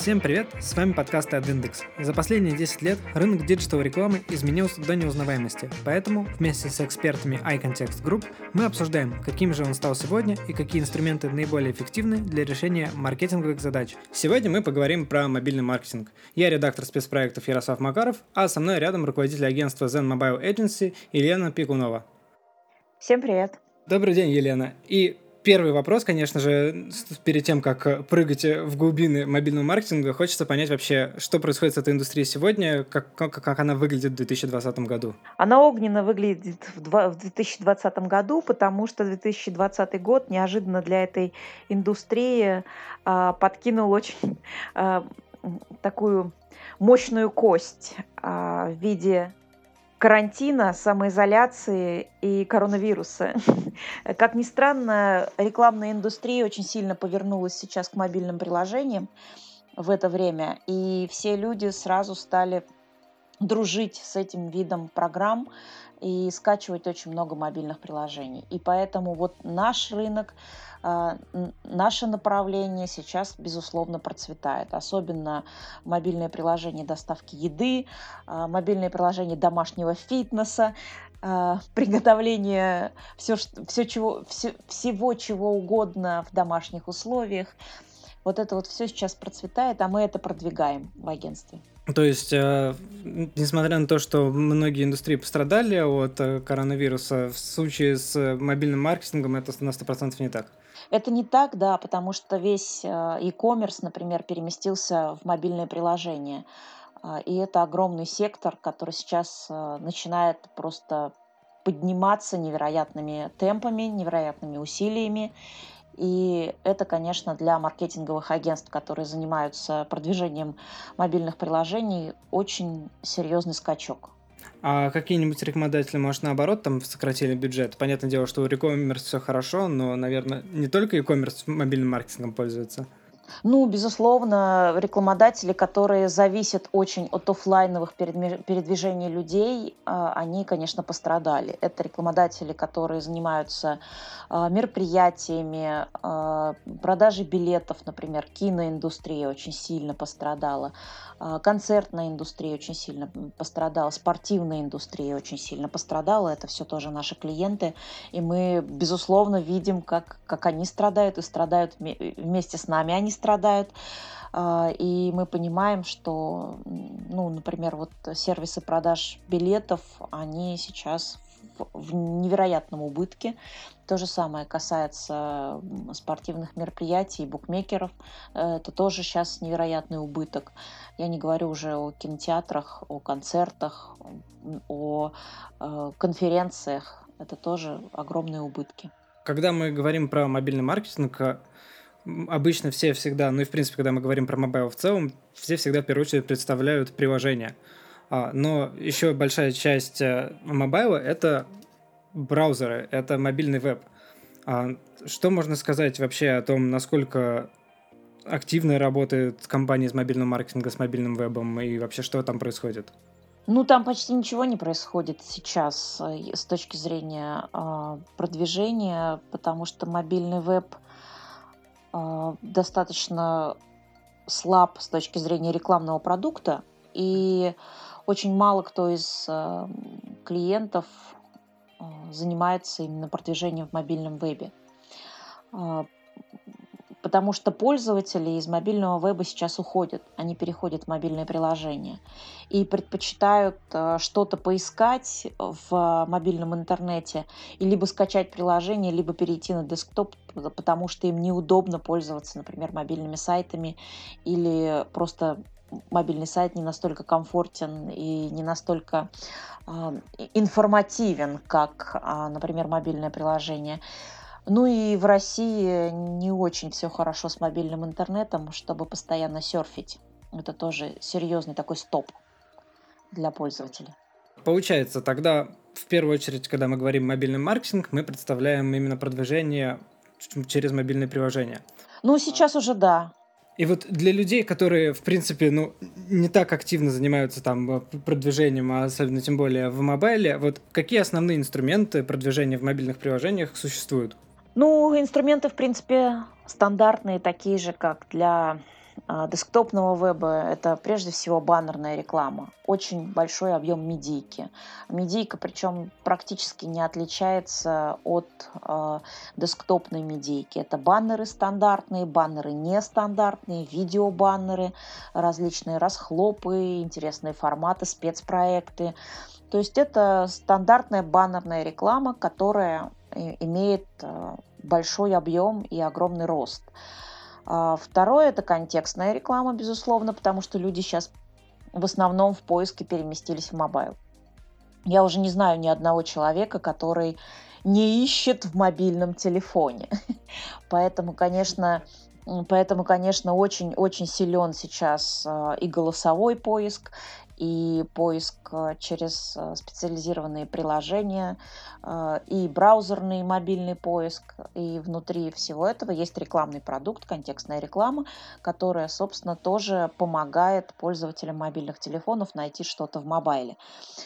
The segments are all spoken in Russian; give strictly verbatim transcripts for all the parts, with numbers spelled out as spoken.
Всем привет, с вами подкаст AdIndex. За последние десять лет рынок диджитал-рекламы изменился до неузнаваемости, поэтому вместе с экспертами iContext Group мы обсуждаем, каким же он стал сегодня и какие инструменты наиболее эффективны для решения маркетинговых задач. Сегодня мы поговорим про мобильный маркетинг. Я редактор спецпроектов Ярослав Макаров, а со мной рядом руководитель агентства Zen Mobile Agency Елена Пикунова. Всем привет. Добрый день, Елена. И первый вопрос, конечно же, перед тем, как прыгать в глубины мобильного маркетинга, хочется понять вообще, что происходит с этой индустрией сегодня, как, как, как она выглядит в две тысячи двадцатом году. Она огненно выглядит в две тысячи двадцатом году, потому что две тысячи двадцатый год неожиданно для этой индустрии а, подкинул очень а, такую мощную кость а, в виде карантина, самоизоляции и коронавируса. Как ни странно, рекламная индустрия очень сильно повернулась сейчас к мобильным приложениям в это время, и все люди сразу стали дружить с этим видом программ и скачивать очень много мобильных приложений. И поэтому вот наш рынок, а, н- наше направление сейчас, безусловно, процветает. Особенно мобильные приложения доставки еды, а, мобильные приложения домашнего фитнеса, а, приготовления все, все, чего, все- всего, чего угодно в домашних условиях. Вот это вот все сейчас процветает, а мы это продвигаем в агентстве. То есть, э, несмотря на то, что многие индустрии пострадали от э, коронавируса, в случае с э, мобильным маркетингом это на сто процентов не так. Это не так, да, потому что весь э, e-commerce, например, переместился в мобильное приложение. А, И это огромный сектор, который сейчас э, начинает просто подниматься невероятными темпами, невероятными усилиями. И это, конечно, для маркетинговых агентств, которые занимаются продвижением мобильных приложений, очень серьезный скачок. А какие-нибудь рекламодатели, может, наоборот, там сократили бюджет? Понятное дело, что у e-commerce все хорошо, но, наверное, не только e-commerce мобильным маркетингом пользуется. Ну, безусловно, рекламодатели, которые зависят очень от оффлайновых передме- передвижений людей, а, они, конечно, пострадали. Это рекламодатели, которые занимаются а, мероприятиями, а, продажей билетов, например, киноиндустрия очень сильно пострадала, а, концертная индустрия очень сильно м, пострадала, спортивная индустрия очень сильно пострадала. Это все тоже наши клиенты. И мы, безусловно, видим, как, как они страдают и страдают вме- вместе с нами. Они страдают. А, И мы понимаем, что, м, ну, например, вот сервисы продаж билетов, они сейчас в в невероятном убытке. То же самое касается м, спортивных мероприятий, букмекеров. Э, Это тоже сейчас невероятный убыток. Я не говорю уже о кинотеатрах, о концертах, м, о э, конференциях. Это тоже огромные убытки. Когда мы говорим про мобильный маркетинг, э, м, обычно все всегда, ну и в принципе, когда мы говорим про мобайл в целом, все всегда в первую очередь представляют приложение. А, но еще большая часть э, мобайла — это браузеры, это мобильный веб. А что можно сказать вообще о том, насколько активно работает компания из мобильного маркетинга с мобильным вебом и вообще что там происходит? Ну, там почти ничего не происходит сейчас э, и с точки зрения а, продвижения, потому что мобильный веб а, достаточно слаб с точки зрения рекламного продукта, и очень мало кто из а, м, клиентов а, занимается именно продвижением в мобильном вебе. А, Потому что пользователи из мобильного веба сейчас уходят, они переходят в мобильные приложения и предпочитают э, что-то поискать в мобильном интернете и либо скачать приложение, либо перейти на десктоп, п- потому что им неудобно пользоваться, например, мобильными сайтами, или просто мобильный сайт не настолько комфортен и не настолько а, и- информативен, как, а, например, мобильное приложение. Ну и в России не очень все хорошо с мобильным интернетом, чтобы постоянно серфить. Это тоже серьезный такой стоп для пользователя. Получается, тогда в первую очередь, когда мы говорим мобильный маркетинг, мы представляем именно продвижение ч- через мобильные приложения. Ну, сейчас уже да. И вот для людей, которые, в принципе, ну, не так активно занимаются там э, п- продвижением, а особенно тем более в мобайле, вот какие основные инструменты продвижения в мобильных приложениях существуют? Ну, инструменты, в принципе, стандартные, такие же, как для а, десктопного веба — это прежде всего баннерная реклама, очень большой объем медийки. Медийка, причем практически не отличается от а, десктопной медийки. Это баннеры стандартные, баннеры нестандартные, видеобаннеры, различные расхлопы, интересные форматы, спецпроекты. То есть это стандартная баннерная реклама, которая и- имеет а, большой объем и огромный рост. А, Второе — это контекстная реклама, безусловно, потому что люди сейчас в основном в поиске переместились в мобайл. Я уже не знаю ни одного человека, который не ищет в мобильном телефоне. Поэтому, конечно, м, поэтому, конечно, очень-очень силен сейчас а, и голосовой поиск, и поиск а, через а, специализированные приложения, а, и браузерный мобильный поиск. И внутри всего этого есть рекламный продукт, контекстная реклама, которая, собственно, тоже помогает пользователям мобильных телефонов найти что-то в мобайле.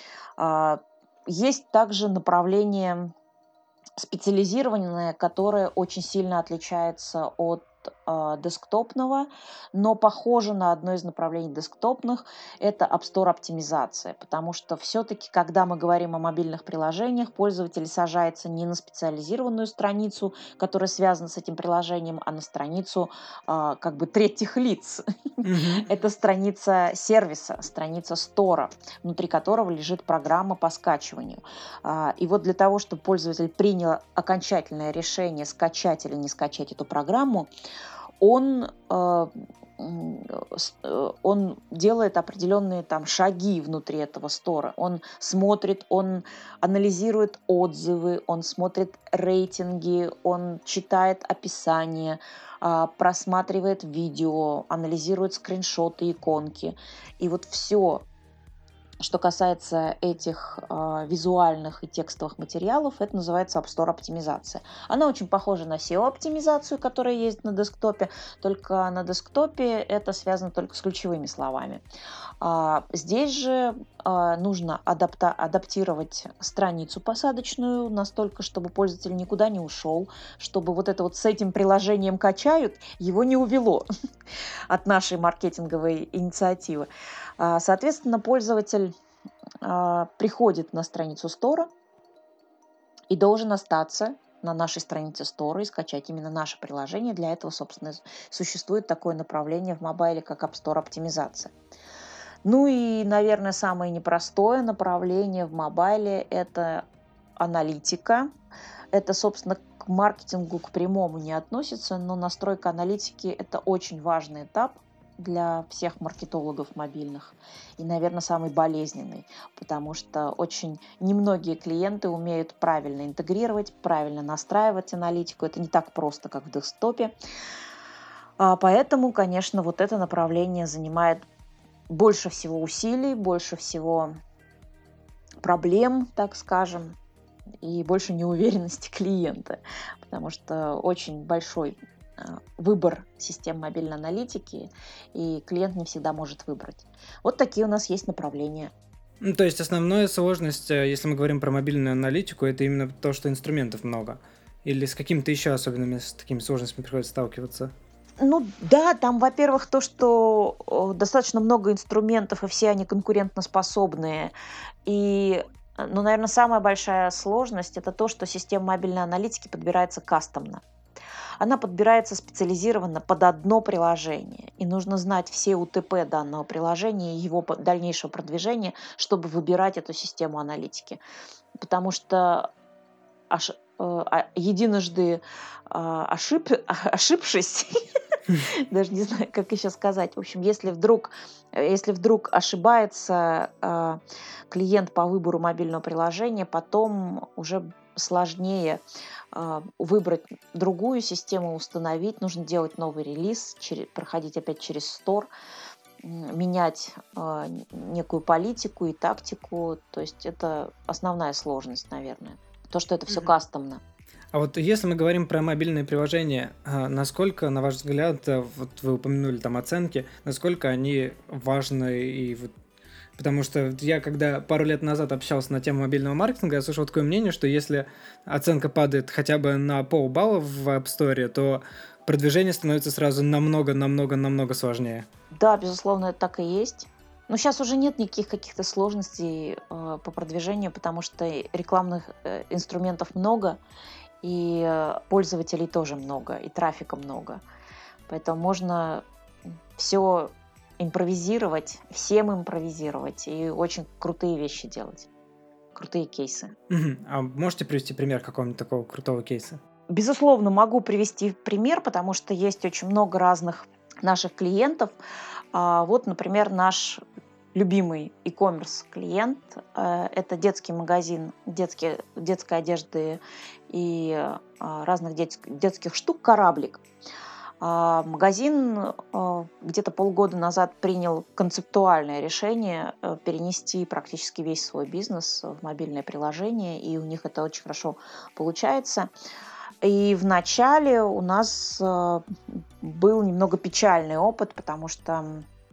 А, Есть также направление специализированное, которое очень сильно отличается от а, десктопного, но похоже на одно из направлений десктопных — это App Store оптимизация, потому что все-таки, когда мы говорим о мобильных приложениях, пользователь сажается не на специализированную страницу, которая связана с этим приложением, а на страницу а, как бы третьих лиц. Мгм. Это страница сервиса, страница стора, внутри которого лежит программа по скачиванию. А, И вот для того, чтобы пользователь принял окончательное решение, скачать или не скачать эту программу, он, э, м, с- э, он делает определенные там шаги внутри этого стора. Он смотрит, он анализирует отзывы, он смотрит рейтинги, он читает описание, а, просматривает видео, анализирует скриншоты, иконки. И вот все, что касается этих а, визуальных и текстовых материалов, это называется App Store оптимизация. Она очень похожа на сео-оптимизацию, которая есть на десктопе, только на десктопе это связано только с ключевыми словами. А, здесь же а, нужно адапта- адаптировать страницу посадочную настолько, чтобы пользователь никуда не ушел, чтобы вот это вот с этим приложением качают, его не увело от нашей маркетинговой инициативы. А, Соответственно, пользователь а, приходит на страницу стора и должен остаться на нашей странице стора и скачать именно наше приложение. Для этого, собственно, существует такое направление в мобайле, как App Store оптимизация. Ну и, наверное, самое непростое направление в мобайле — это аналитика. Это, собственно, к маркетингу, к прямому не относится, но настройка аналитики — это очень важный этап для всех маркетологов мобильных и, наверное, самый болезненный, потому что очень немногие клиенты умеют правильно интегрировать, правильно настраивать аналитику. Это не так просто, как в десктопе. А, Поэтому, конечно, вот это направление занимает больше всего усилий, больше всего проблем, так скажем, и больше неуверенности клиента, потому что очень большой а, выбор систем мобильной аналитики, и клиент не всегда может выбрать. Вот такие у нас есть направления. Ну, то есть основная сложность, э, если мы говорим про мобильную аналитику, это именно то, что инструментов много. Или с какими-то еще особенными с такими сложностями приходится сталкиваться? Ну да, там, во-первых, то, что э, достаточно много инструментов, и все они конкурентоспособные. И, э, ну, наверное, самая большая сложность — это то, что система мобильной аналитики подбирается кастомно. Она подбирается специализированно под одно приложение. И нужно знать все у тэ пэ данного приложения и его по- дальнейшего продвижения, чтобы выбирать эту систему аналитики. Потому что аш- э, а- единожды а, ошиб- ошибшись, даже не знаю, как еще сказать. В общем, если вдруг, э, если вдруг ошибается а, клиент по выбору мобильного приложения, потом уже сложнее а, выбрать другую систему, установить. Нужно делать новый релиз, чере- проходить опять через стор, м, менять а, н- некую политику и тактику. То есть это основная сложность, наверное. То, что это все Мгм. кастомно. А вот если мы говорим про мобильные приложения, а, насколько, на ваш взгляд, э, вот вы упомянули там оценки, насколько они важны и вот. Потому что я, когда пару лет назад общался на тему мобильного маркетинга, я слышал такое мнение, что если оценка падает хотя бы на полбалла в App Store, то продвижение становится сразу намного-намного-намного сложнее. Да, безусловно, это так и есть. Но сейчас уже нет никаких каких-то сложностей э, по продвижению, потому что и рекламных э, инструментов много, и э, пользователей тоже много, и трафика много. Поэтому можно все импровизировать, всем импровизировать и очень крутые вещи делать, крутые кейсы. Мгм. А можете привести пример какого-нибудь такого крутого кейса? Безусловно, могу привести пример, потому что есть очень много разных наших клиентов. А, Вот, например, наш любимый e-commerce клиент. э, Это детский магазин детские, детской одежды и а, разных детск- детских штук «Кораблик». А, Магазин а, где-то полгода назад принял концептуальное решение э, перенести практически весь свой бизнес в мобильное приложение, и у них это очень хорошо получается. И в начале у нас э, был немного печальный опыт, потому что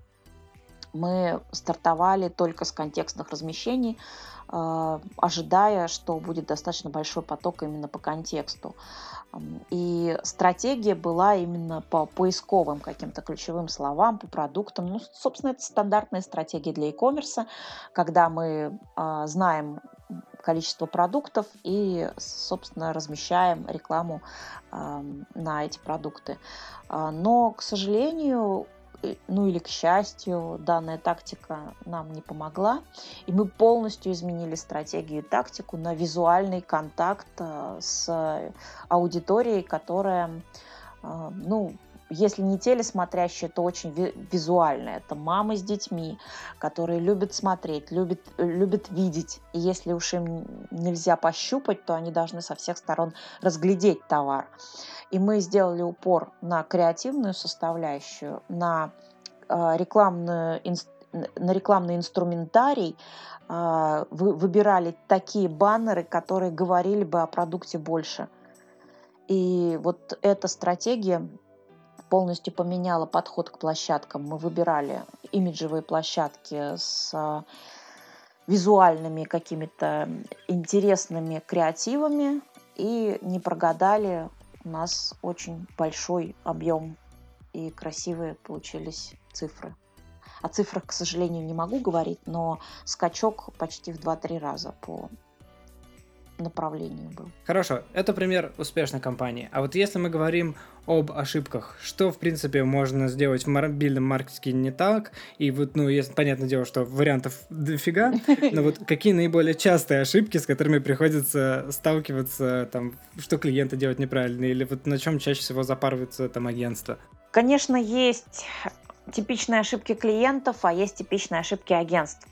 мы стартовали только с контекстных размещений, э, ожидая, что будет достаточно большой поток именно по контексту. Ам, И стратегия была именно по поисковым каким-то ключевым словам, по продуктам. Ну, собственно, это стандартная стратегия для e-commerce, когда мы а, знаем количество продуктов и, собственно, размещаем рекламу ам, на эти продукты. А, Но, к сожалению, э, ну или к счастью, данная тактика нам не помогла, и мы полностью изменили стратегию и тактику на визуальный контакт а, с аудиторией, которая, а, ну, если не телесмотрящая, то очень ви- визуальная. Это мамы с детьми, которые любят смотреть, любят, э, любят видеть. И если уж им нельзя пощупать, то они должны со всех сторон разглядеть товар. И мы сделали упор на креативную составляющую, на а, рекламную инс- на рекламный инструментарий, а, вы- выбирали такие баннеры, которые говорили бы о продукте больше. И вот эта стратегия полностью поменяла подход к площадкам. Мы выбирали имиджевые площадки с а, визуальными какими-то интересными креативами и не прогадали. У нас очень большой объем и красивые получились цифры. О цифрах, к сожалению, не могу говорить, но скачок почти в два-три раза по направлению был. Хорошо, это пример успешной компании. А вот если мы говорим об ошибках, что, в принципе, можно сделать в мобильном маркетинге не так? И вот, ну, если, понятное дело, что вариантов дофига, но вот какие наиболее частые ошибки, с которыми приходится сталкиваться, там, что клиенты делают неправильно, или вот на чем чаще всего запарываются там агентства? Конечно, есть типичные ошибки клиентов, а есть типичные ошибки агентств.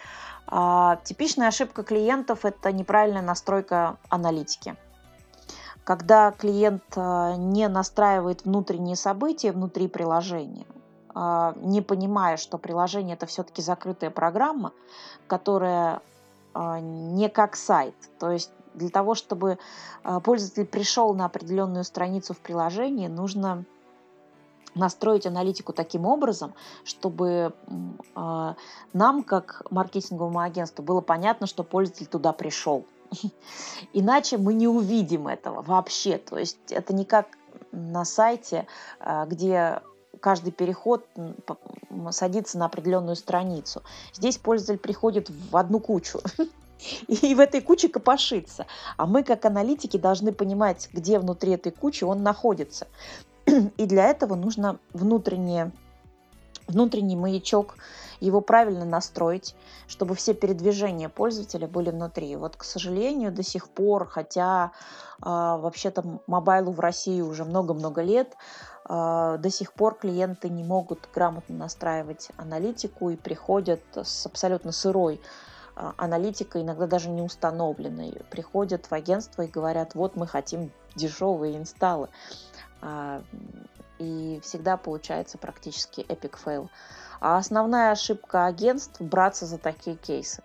А, Типичная ошибка клиентов– это неправильная настройка аналитики. Когда клиент а, не настраивает внутренние события внутри приложения, а, не понимая, что приложение– это все-таки закрытая программа, которая а, не как сайт. То есть для того, чтобы а, пользователь пришел на определенную страницу в приложении, нужно настроить аналитику таким образом, чтобы м, а, нам, как маркетинговому агентству, было понятно, что пользователь туда пришел. Иначе мы не увидим этого вообще. То есть это не как на сайте, а, где каждый переход м, п- м, садится на определенную страницу. Здесь пользователь приходит в одну кучу и в этой куче копошится. А мы, как аналитики, должны понимать, где внутри этой кучи он находится. И для этого нужно внутреннее, внутренний маячок, его правильно настроить, чтобы все передвижения пользователя были внутри. Вот, к сожалению, до сих пор, хотя а, вообще-то мобайлу в России уже много-много лет, а, до сих пор клиенты не могут грамотно настраивать аналитику и приходят с абсолютно сырой а, аналитикой, иногда даже не установленной. Приходят в агентство и говорят: вот мы хотим дешевые инсталлы. А, И всегда получается практически эпик фейл. А основная ошибка агентств– браться за такие кейсы.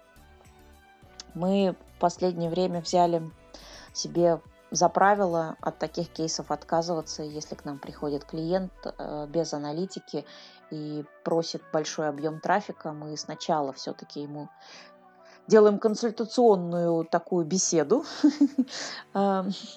Мы в последнее время взяли себе за правило от таких кейсов отказываться, если к нам приходит клиент э, без аналитики и просит большой объем трафика. Мы сначала все-таки ему делаем консультационную такую беседу,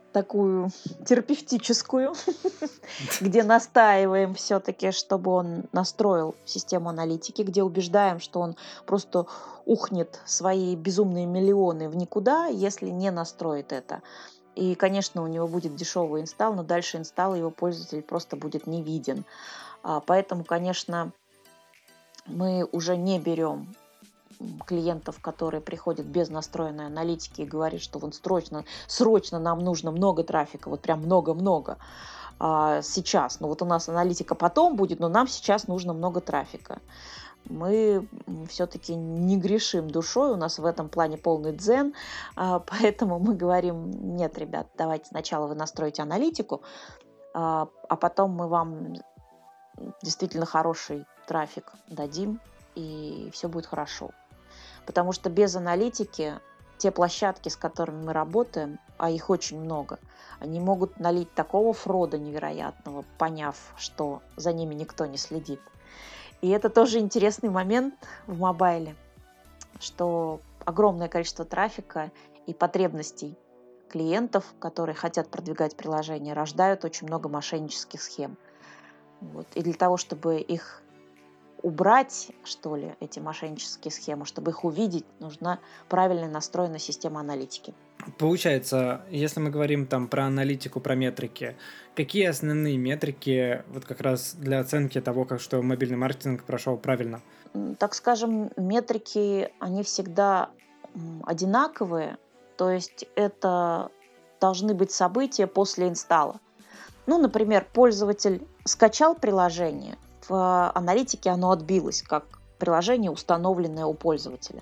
такую терапевтическую, где настаиваем все-таки, чтобы он настроил систему аналитики, где убеждаем, что он просто ухнет свои безумные миллионы в никуда, если не настроит это. И, конечно, у него будет дешевый инсталл, но дальше инсталл его пользователь просто будет не виден. А, Поэтому, конечно, мы уже не берем м, клиентов, которые приходят без настроенной аналитики и говорят, что вот срочно, срочно нам нужно много трафика, вот прям много-много а, сейчас. Ну вот у нас аналитика потом будет, но нам сейчас нужно много трафика. Мы все-таки не грешим душой, у нас в этом плане полный дзен, а, поэтому мы говорим, нет, ребят, давайте сначала вы настроите аналитику, а а потом мы вам действительно хороший трафик дадим, и все будет хорошо. Потому что без аналитики те площадки, с которыми мы работаем, а их очень много, они могут налить такого фрода невероятного, поняв, что за ними никто не следит. И это тоже интересный момент в мобайле, что огромное количество трафика и потребностей клиентов, которые хотят продвигать приложение, рождают очень много мошеннических схем. Вот. И для того, чтобы их убрать, что ли, эти мошеннические схемы, чтобы их увидеть, нужна правильно настроенная система аналитики. Получается, если мы говорим там про аналитику, про метрики, какие основные метрики вот как раз для оценки того, как что мобильный маркетинг прошел правильно? М, Так скажем, метрики, они всегда м, одинаковые, то есть это должны быть события после инсталла. Ну, например, пользователь скачал приложение, в аналитике оно отбилось как приложение, установленное у пользователя.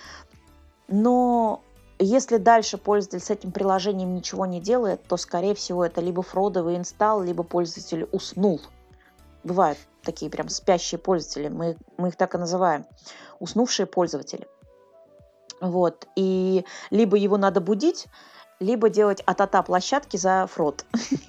Но если дальше пользователь с этим приложением ничего не делает, то, скорее всего, это либо фродовый инсталл, либо пользователь уснул. Бывают такие прям спящие пользователи, мы, мы их так и называем, уснувшие пользователи. Вот. И либо его надо будить, либо делать а-та-та площадки за фрод.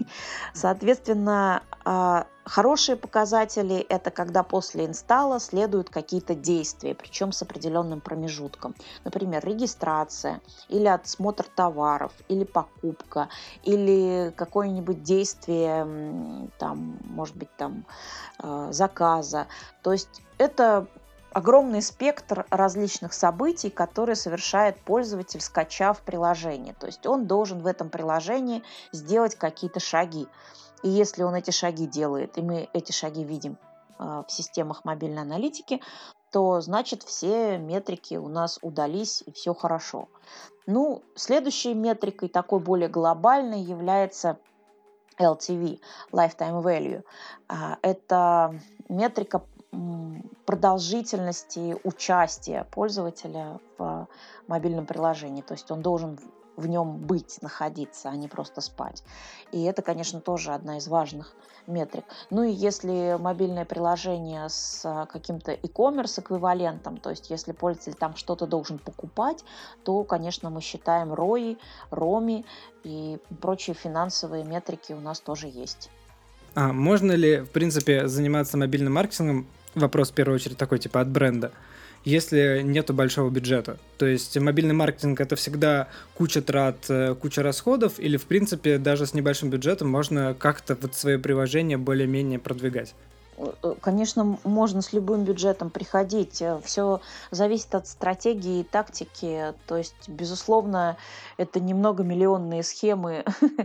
Соответственно, а, хорошие показатели– это когда после инсталла следуют какие-то действия, причем с определенным промежутком. Например, регистрация, или отсмотр товаров, или покупка, или какое-нибудь действие, м, там, может быть, там, э, заказа. То есть это огромный спектр различных событий, которые совершает пользователь, скачав приложение. То есть он должен в этом приложении сделать какие-то шаги. И если он эти шаги делает, и мы эти шаги видим а, в системах мобильной аналитики, то значит все метрики у нас удались и все хорошо. Ну, следующей метрикой, такой более глобальной, является эл ти ви, Lifetime Value. А, Это метрика м, продолжительности участия пользователя в мобильном приложении. То есть он должен в нем быть, находиться, а не просто спать. И это, конечно, тоже одна из важных метрик. Ну и если мобильное приложение с а, каким-то e-commerce эквивалентом, то есть если пользователь там что-то должен покупать, то, конечно, мы считаем рои, роми и прочие финансовые метрики у нас тоже есть. А можно ли, в принципе, заниматься мобильным маркетингом? Вопрос в первую очередь такой, типа от бренда. Если нету большого бюджета. То есть мобильный маркетинг это всегда куча трат, э, куча расходов, или в принципе даже с небольшим бюджетом можно как-то вот свое приложение более-менее продвигать? Э, э, Конечно, м- можно с любым бюджетом приходить. Все зависит от стратегии и тактики. То есть, безусловно, это не многомиллионные схемы.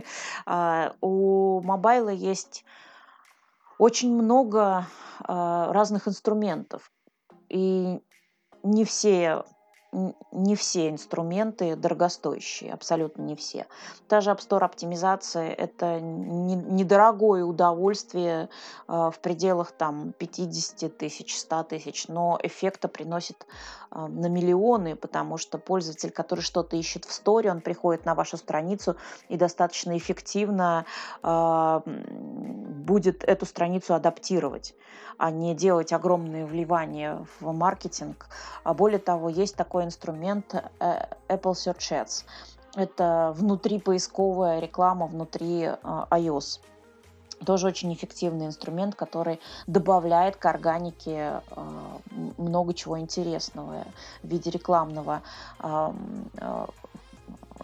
А, У мобайла есть очень много а, разных инструментов. И не все, н- не все инструменты дорогостоящие, абсолютно не все. Та же App Store оптимизация– это не- недорогое удовольствие а, в пределах там, пятьдесят тысяч, сто тысяч, но эффекта приносит а, на миллионы, потому что пользователь, который что-то ищет в сторе, он приходит на вашу страницу и достаточно эффективно а, м, будет эту страницу адаптировать, а не делать огромные вливания в маркетинг. А более того, есть такой инструмент э, Apple Search Ads. Это внутрипоисковая реклама внутри э, iOS. Тоже очень эффективный инструмент, который добавляет к органике э, много чего интересного в виде рекламного э, э,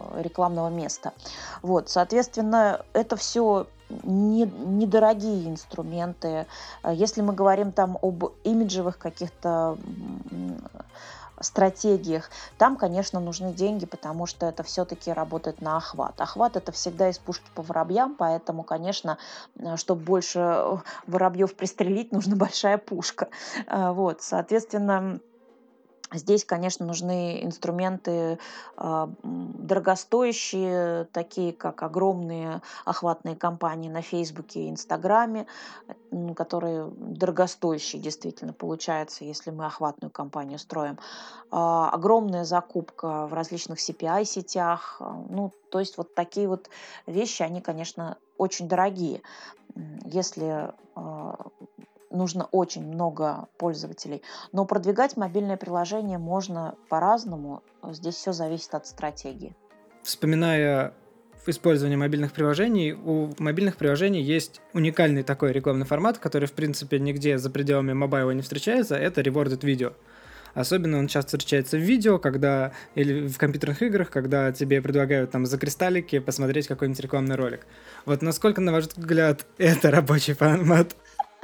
рекламного места. Вот, соответственно, это все не, недорогие инструменты. А Если мы говорим там об имиджевых каких-то м, стратегиях, там, конечно, нужны деньги, потому что это все-таки работает на охват. Охват это всегда из пушки по воробьям, поэтому, конечно, э, чтобы больше э, воробьев пристрелить, нужна большая пушка. А, Вот, соответственно, Здесь, конечно, нужны инструменты а, м, дорогостоящие, такие как огромные охватные кампании на Фейсбуке и Инстаграме, э, м, которые дорогостоящие действительно получается, если мы охватную кампанию строим. А, Огромная закупка в различных C P I-сетях. а, Ну, то есть вот такие вот вещи, они, конечно, очень дорогие. М, Если а, нужно очень много пользователей. Но продвигать мобильное приложение можно по-разному. Здесь все зависит от стратегии. Вспоминая использование мобильных приложений, у мобильных приложений есть уникальный такой рекламный формат, который, в принципе, нигде за пределами мобайла не встречается, это rewarded видео. Особенно он часто встречается в видео, когда или в компьютерных играх, когда тебе предлагают там за кристаллики посмотреть какой-нибудь рекламный ролик. Вот насколько, на ваш взгляд, это рабочий формат?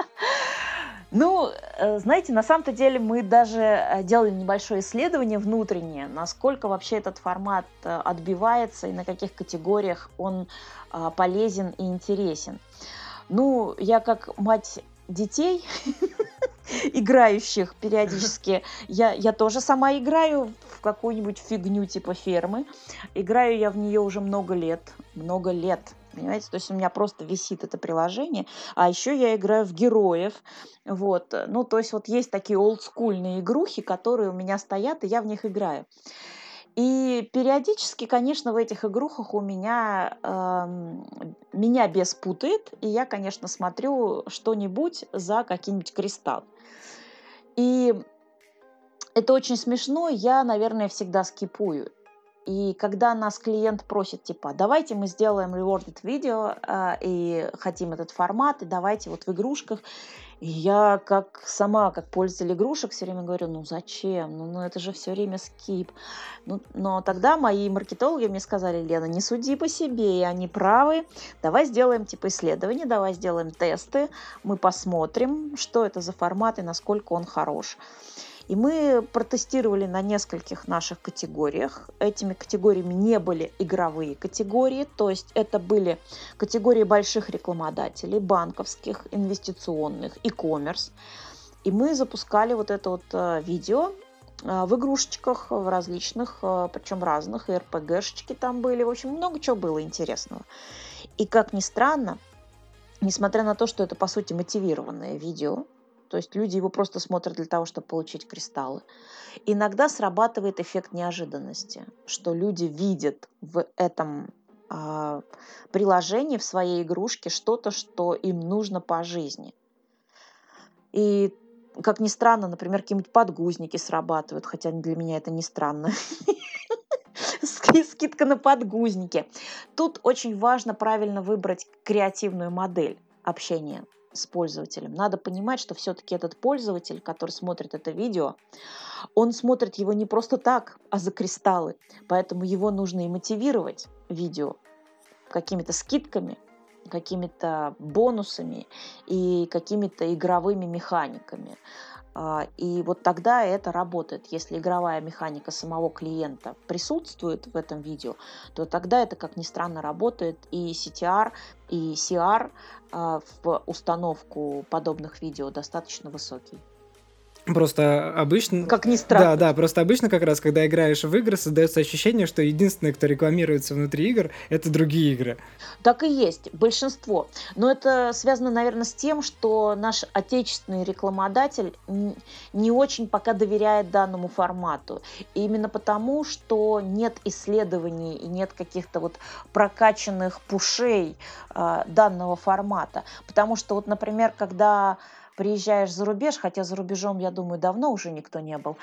Ну, э, знаете, на самом-то деле мы даже э, делали небольшое исследование внутреннее, насколько вообще этот формат э, отбивается и на каких категориях он а, полезен и интересен. Ну, я как мать детей, играющих периодически, я, я тоже сама играю в какую-нибудь фигню типа фермы. Играю я в нее уже много лет, много лет. Понимаете, то есть у меня просто висит это приложение, а еще я играю в героев, вот, ну, то есть вот есть такие олдскульные игрухи, которые у меня стоят, и я в них играю. И периодически, конечно, в этих игрухах у меня ам, меня бес путает, и я, конечно, смотрю что-нибудь за какие-нибудь кристалл. И это очень смешно, я, наверное, всегда скипую. И когда нас клиент просит, типа, давайте мы сделаем rewarded видео, а, и хотим этот формат, и давайте вот в игрушках. И я как сама, как пользователь игрушек, все время говорю, ну зачем? Ну, ну это же все время скип. Ну, но тогда мои маркетологи мне сказали, Лена, не суди по себе, и они правы. Давай сделаем типа исследования, давай сделаем тесты, мы посмотрим, что это за формат и насколько он хорош. И мы протестировали на нескольких наших категориях. Этими категориями не были игровые категории, то есть это были категории больших рекламодателей, банковских, инвестиционных, e-commerce. И мы запускали вот это вот э, видео э, в игрушечках, в различных, э, причем разных, и эр пэ гэшечки там были, в общем, много чего было интересного. И как ни странно, несмотря на то, что это, по сути, мотивированное видео, то есть люди его просто смотрят для того, чтобы получить кристаллы, иногда срабатывает эффект неожиданности, что люди видят в этом а, приложении, в своей игрушке что-то, что им нужно по жизни. И, как ни странно, например, какие-нибудь подгузники срабатывают, хотя для меня это не странно. Ски- Скидка на подгузники. Тут очень важно правильно выбрать креативную модель общения с пользователем. Надо понимать, что все-таки этот пользователь, который смотрит это видео, он смотрит его не просто так, а за кристаллы. Поэтому его нужно и мотивировать видео какими-то скидками, какими-то бонусами и какими-то игровыми механиками. А, И вот тогда это работает. Если игровая механика самого клиента присутствует в этом видео, то тогда это, как ни странно, работает. И си ти ар, и си ар а, в установку подобных видео достаточно высокий. Просто обычно... Как ни Да, странно. да, просто обычно как раз, когда играешь в игры, создается ощущение, что единственное, кто рекламируется внутри игр, это другие игры. Так и есть, большинство. Но это связано, наверное, с тем, что наш отечественный рекламодатель н- не очень пока доверяет данному формату. И именно потому, что нет исследований и нет каких-то вот прокачанных пушей а, данного формата. Потому что вот, например, когда приезжаешь за рубеж, хотя за рубежом, я думаю, давно уже никто не был,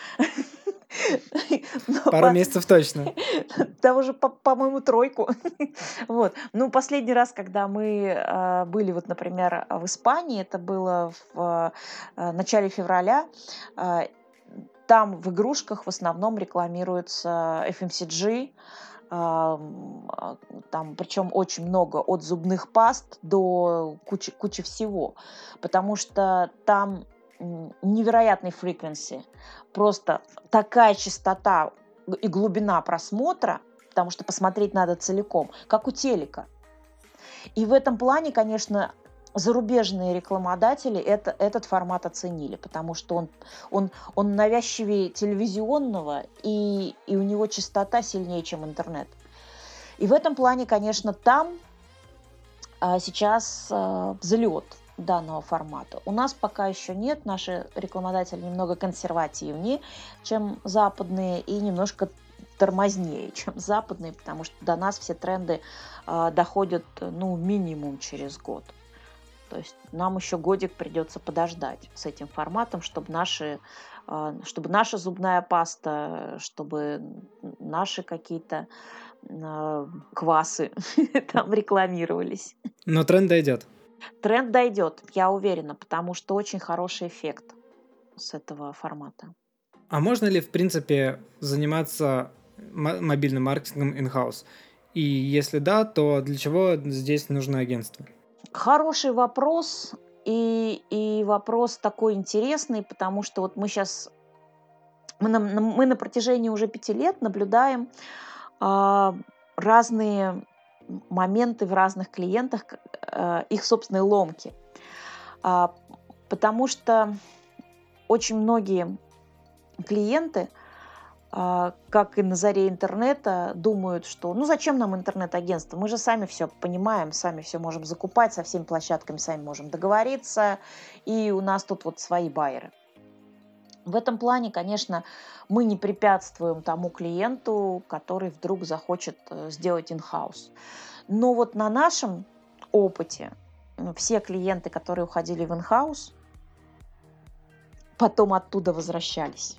но Пару по- месяцев точно. да уже, по- по-моему, тройку. Вот. Ну, последний раз, когда мы а, были, вот, например, в Испании, это было в а, начале февраля, а, там в игрушках в основном рекламируется эф эм си джи, ам, а, там, причем очень много, от зубных паст до кучи, кучи всего, потому что там м, невероятный frequency, просто такая частота и глубина просмотра, потому что посмотреть надо целиком, как у телека. И в этом плане, конечно, зарубежные рекламодатели это, этот формат оценили, потому что он, он, он навязчивее телевизионного, и, и у него частота сильнее, чем интернет. И в этом плане, конечно, там а, сейчас а, взлет данного формата. У нас пока еще нет, наши рекламодатели немного консервативнее, чем западные, и немножко тормознее, чем западные, потому что до нас все тренды а, доходят, ну, минимум через год. То есть нам еще годик придется подождать с этим форматом, чтобы наши, а, чтобы наша зубная паста, чтобы наши какие-то а, квасы там рекламировались. Но тренд дойдет. Тренд дойдет, я уверена, потому что очень хороший эффект с этого формата. А можно ли, в принципе, заниматься м- мобильным маркетингом in-house? И если да, то для чего здесь нужно агентство? Хороший вопрос, и, и вопрос такой интересный, потому что вот мы сейчас, мы на, на- мы на протяжении уже пяти лет наблюдаем а, разные моменты в разных клиентах, к- э, их собственные ломки. А, потому что очень многие клиенты, а, как и на заре интернета, думают, что ну зачем нам интернет-агентство, мы же сами все понимаем, сами все можем закупать, со всеми площадками сами можем договориться, и у нас тут вот свои байеры. В этом плане, конечно, мы не препятствуем тому клиенту, который вдруг захочет э, сделать in-house. Но вот на нашем опыте м, все клиенты, которые уходили в in-house, потом оттуда возвращались.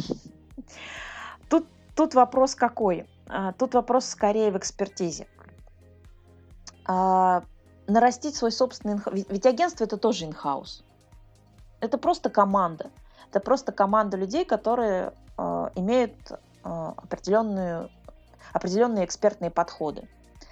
Тут, тут вопрос какой? А, Тут вопрос скорее в экспертизе. А, Нарастить свой собственный инхаус. Ведь, ведь агентство это тоже инхаус. Это просто команда. Это просто команда людей, которые а, имеют а, определенную, определенные экспертные подходы.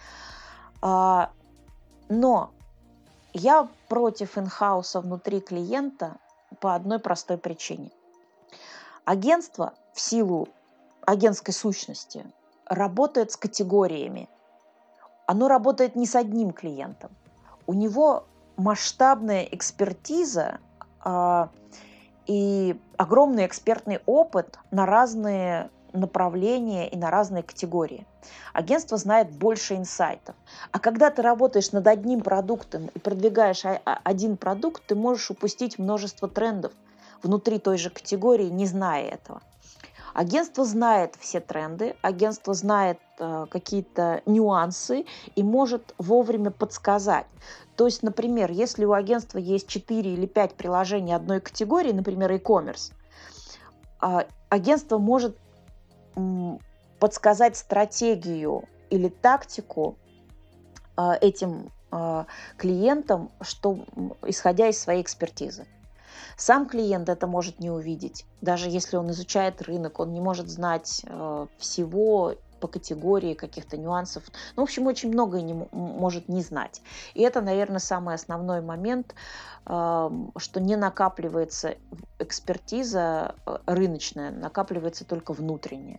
А, Но я против инхауса внутри клиента по одной простой причине. Агентство в силу агентской сущности работает с категориями. Оно работает не с одним клиентом. У него масштабная экспертиза а, и огромный экспертный опыт на разные направления и на разные категории. Агентство знает больше инсайтов. А когда ты работаешь над одним продуктом и продвигаешь а- а- один продукт, ты можешь упустить множество трендов внутри той же категории, не зная этого. Агентство знает все тренды, агентство знает э, какие-то нюансы и может вовремя подсказать. То есть, например, если у агентства есть четыре или пять приложений одной категории, например, e-commerce, а, агентство может м, подсказать стратегию или тактику а, этим а, клиентам, что, м, исходя из своей экспертизы. Сам клиент это может не увидеть. Даже если он изучает рынок, он не может знать э, всего по категории каких-то нюансов. Ну, в общем, очень многое не, м- может не знать. И это, наверное, самый основной момент, э, что не накапливается экспертиза э, рыночная, накапливается только внутренняя.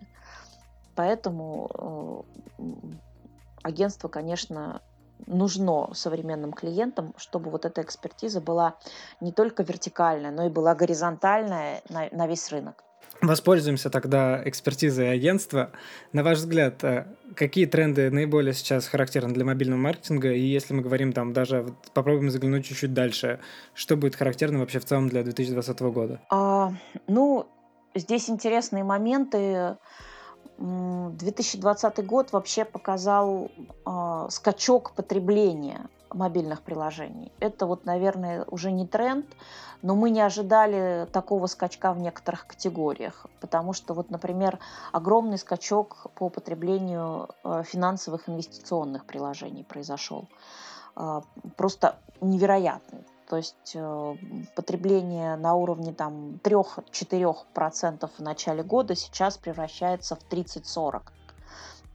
Поэтому э, м, агентство, конечно, нужно современным клиентам, чтобы вот эта экспертиза была не только вертикальная, но и была горизонтальная на, на весь рынок. Воспользуемся тогда экспертизой агентства. На ваш взгляд, э, какие тренды наиболее сейчас характерны для мобильного маркетинга? И если мы говорим там даже, вот попробуем заглянуть чуть-чуть дальше, что будет характерно вообще в целом для две тысячи двадцатого года? А, ну, здесь интересные моменты. М, две тысячи двадцатый год вообще показал а, скачок потребления мобильных приложений. Это вот, наверное, уже не тренд, но мы не ожидали такого скачка в некоторых категориях, потому что вот, например, огромный скачок по потреблению э, финансовых инвестиционных приложений произошел. А, Просто невероятный. То есть э, потребление на уровне там три-четыре процента в начале года сейчас превращается в тридцать-сорок.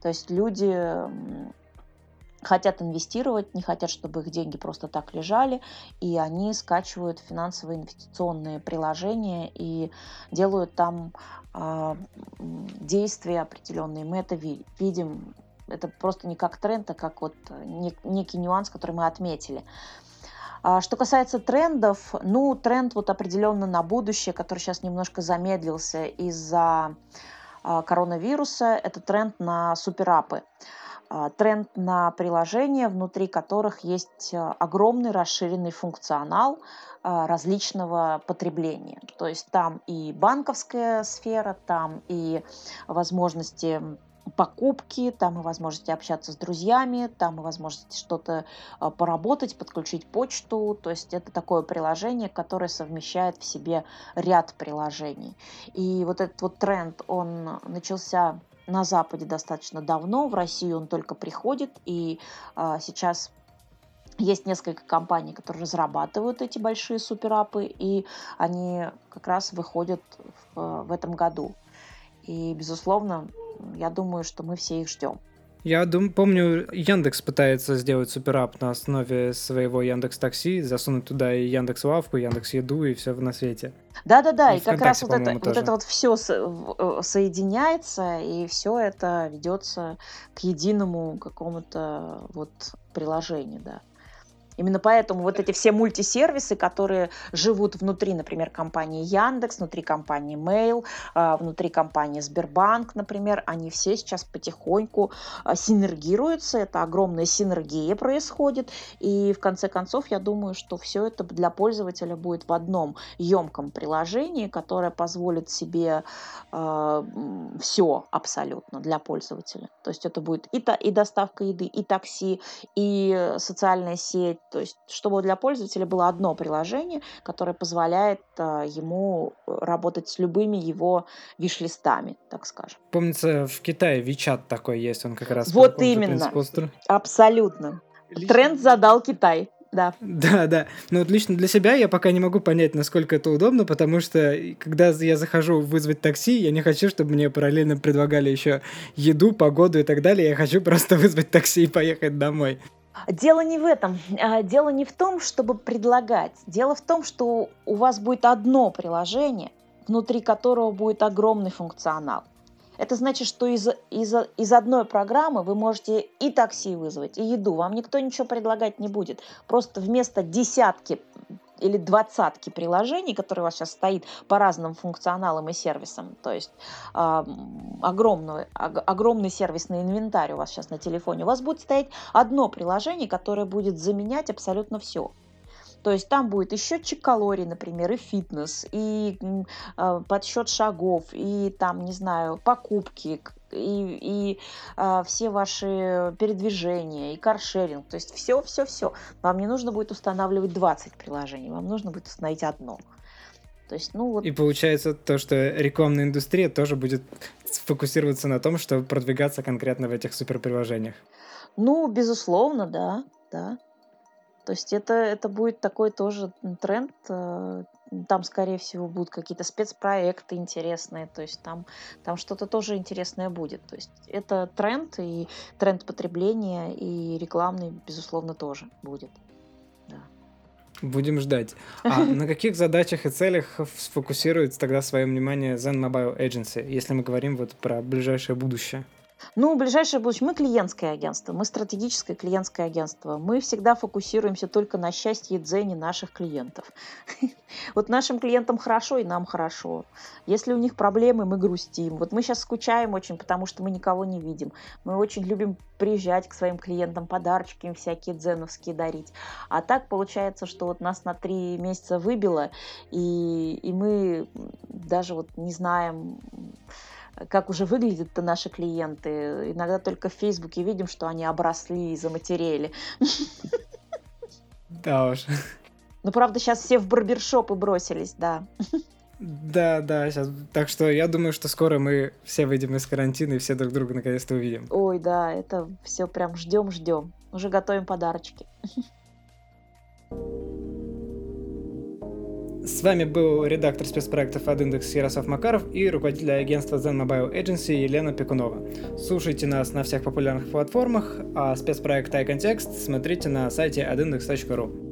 То есть люди м, хотят инвестировать, не хотят, чтобы их деньги просто так лежали, и они скачивают финансовые инвестиционные приложения и делают там а, м, действия определенные. Мы это ви- видим. Это просто не как тренд, а как вот нек- некий нюанс, который мы отметили. А что касается трендов, ну, тренд вот определенно на будущее, который сейчас немножко замедлился из-за а, коронавируса, это тренд на суперапы. А, тренд на приложения, внутри которых есть а, огромный расширенный функционал а, различного потребления. То есть там и банковская сфера, там и возможности покупки, там и возможности общаться с друзьями, там и возможности что-то а, поработать, подключить почту. То есть это такое приложение, которое совмещает в себе ряд приложений. И вот этот вот тренд, он начался на Западе достаточно давно, в Россию он только приходит, и а, сейчас есть несколько компаний, которые разрабатывают эти большие суперапы, и они как раз выходят в, в этом году. И, безусловно, я думаю, что мы все их ждем. Я дум, помню, Яндекс пытается сделать суперап на основе своего Яндекс Такси, засунуть туда и Яндекс Лавку, Яндекс Еду и все на свете. Да-да-да, И и как раз ВКонтакте, вот это, по-моему, вот это тоже. вот все соединяется, и все это ведется к единому какому-то вот приложению, да. Именно поэтому вот эти все мультисервисы, которые живут внутри, например, компании Яндекс, внутри компании Mail, а, внутри компании Сбербанк, например, они все сейчас потихоньку а, синергируются, это огромная синергия происходит, и в конце концов я думаю, что все это для пользователя будет в одном емком приложении, которое позволит себе все абсолютно для пользователя. То есть это будет и, та, и доставка еды, и такси, и социальная сеть, то есть чтобы для пользователя было одно приложение, которое позволяет а, ему работать с любыми его виш-листами, так скажем. Помнится, в Китае WeChat такой есть, он как раз по Вот такому же именно, принципу устроен. абсолютно. Тренд задал Китай, да. Да, да. Но вот лично для себя я пока не могу понять, насколько это удобно, потому что и когда я захожу вызвать такси, я не хочу, чтобы мне параллельно предлагали еще еду, погоду и так далее. Я хочу просто вызвать такси и поехать домой. Дело не в этом. А, Дело не в том, чтобы предлагать. Дело в том, что у вас будет одно приложение, внутри которого будет огромный функционал. Это значит, что из, из, из одной программы вы можете и такси вызвать, и еду. Вам никто ничего предлагать не будет. Просто вместо десятки или двадцатки приложений, которые у вас сейчас стоит по разным функционалам и сервисам, то есть а, м, огромный, ог- огромный сервисный инвентарь у вас сейчас на телефоне, у вас будет стоять одно приложение, которое будет заменять абсолютно все. То есть там будет и счетчик калорий, например, и фитнес, и м, а, подсчет шагов, и там, не знаю, покупки, к- и, и, а, все ваши передвижения, и каршеринг. То есть все, все, все. Вам не нужно будет устанавливать двадцать приложений, вам нужно будет установить одно. То есть, ну вот, И получается то, что рекламная индустрия тоже будет сфокусироваться на том, чтобы продвигаться конкретно в этих суперприложениях. ну, безусловно, да, да. То есть это, это будет такой тоже м, тренд. э, Там, скорее всего, будут какие-то спецпроекты интересные. То есть там, там что-то тоже интересное будет. То есть это тренд, и тренд потребления, и рекламный, безусловно, тоже будет. Да. Будем ждать. А на каких задачах и целях сфокусируется тогда свое внимание Zen Mobile Agency, если мы говорим вот про ближайшее будущее? Ну, ближайшее будущее. Мы клиентское агентство, мы стратегическое клиентское агентство. Мы всегда фокусируемся только на счастье и дзене наших клиентов. Вот нашим клиентам хорошо, и нам хорошо. Если у них проблемы, мы грустим. Вот мы сейчас скучаем очень, потому что мы никого не видим. Мы очень любим приезжать к своим клиентам, подарочки им всякие дзеновские дарить. А так получается, что вот нас на три месяца выбило, и, и мы даже вот не знаем, как уже выглядят-то наши клиенты. Иногда только в Фейсбуке видим, что они обросли и заматерели. Да уж. Ну, правда, сейчас все в барбершопы бросились, да. Да, да, сейчас. Так что я думаю, что скоро мы все выйдем из карантина и все друг друга наконец-то увидим. Ой, да, это все прям ждем-ждем. Уже готовим подарочки. С вами был редактор спецпроектов от Индекс Ярослав Макаров и руководитель агентства Zen Mobile Agency Елена Пекунова. Слушайте нас на всех популярных платформах, а спецпроект iContext смотрите на сайте adindex точка ru.